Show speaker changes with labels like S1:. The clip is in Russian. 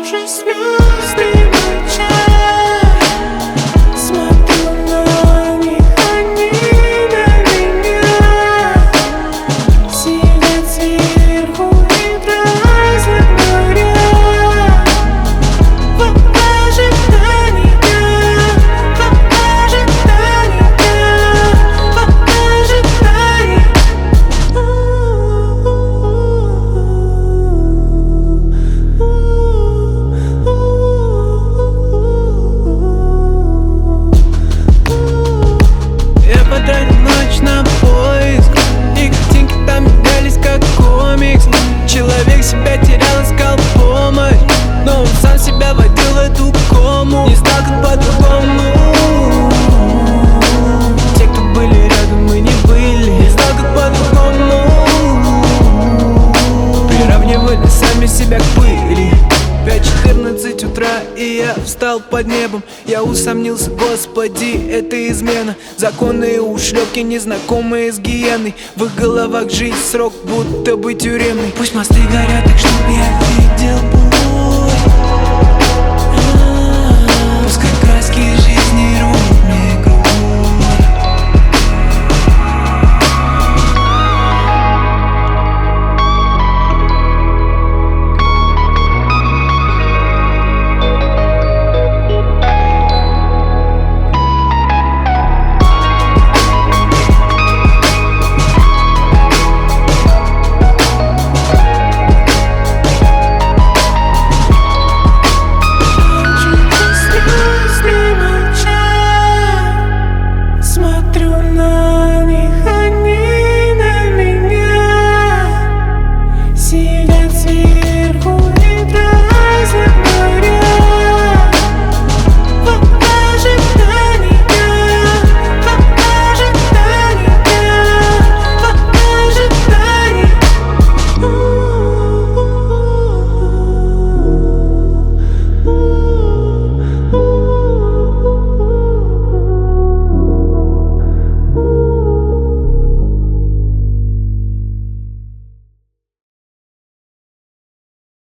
S1: уже звезды молчат. Смотрю на них, они на меня. Сидят сверху и празднуют моря. В ожидании,
S2: я потратил ночь на поиск, и картинки там менялись как комикс. Человек себя терял, искал помощь, но он сам себя водил в эту кому. Не знал, как по-другому. Те, кто были рядом, мы не были. Не знал, как по-другому. Приравнивали сами себя к пыли. 5:14 утра, и я встал под небом. Я усомнился, господи, это измена. Законные ушлепки, незнакомые с гиеной. В их головах жизнь срок, будто бы тюремный.
S1: пусть мосты горят так, чтоб я видел.